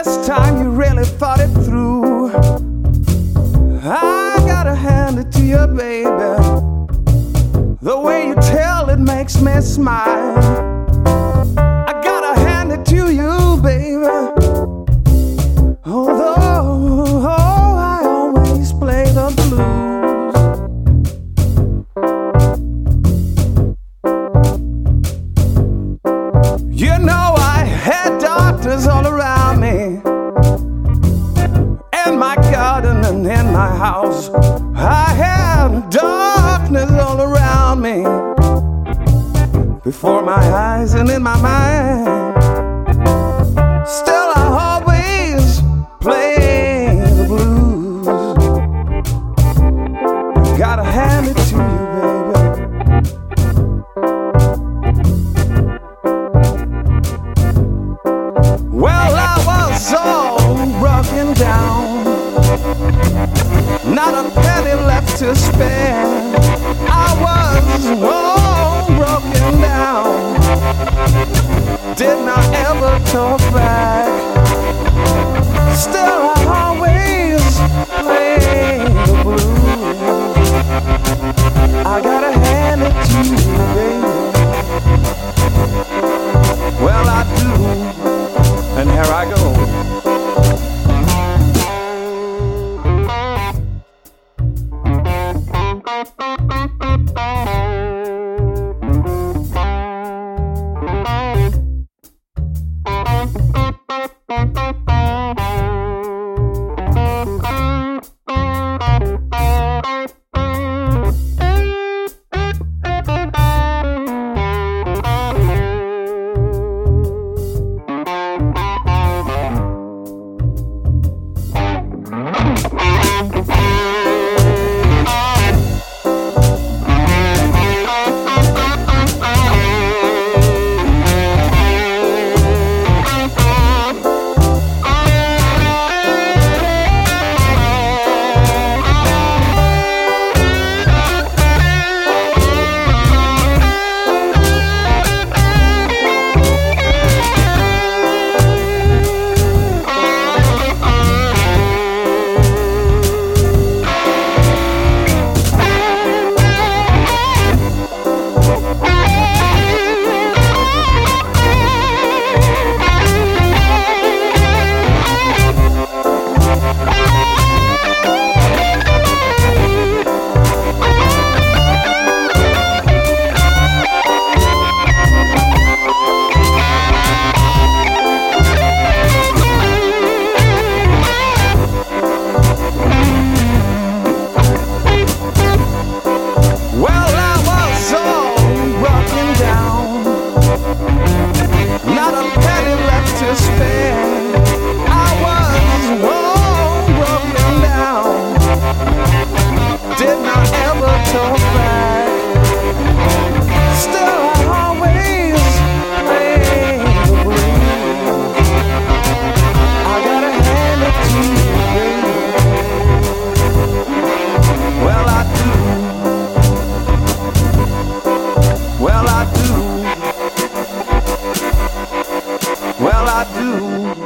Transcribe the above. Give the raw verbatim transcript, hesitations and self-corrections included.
this time you really thought it through. I gotta hand it to you, baby. The way you tell it makes me smile. I gotta hand it to you, baby. Although oh, I always play the blues. You know I had doctors all around me, in my garden and in my house. I had darkness all around me, before my eyes and in my mind. Still I always play the blues. Gotta hand it to you, baby. Well, I was all broken down, not a penny left to spare. I was all broken down, did not ever talk back. Still I always play the blues. I gotta hand it to you, baby. Well, I do, and here I go. Well, I do.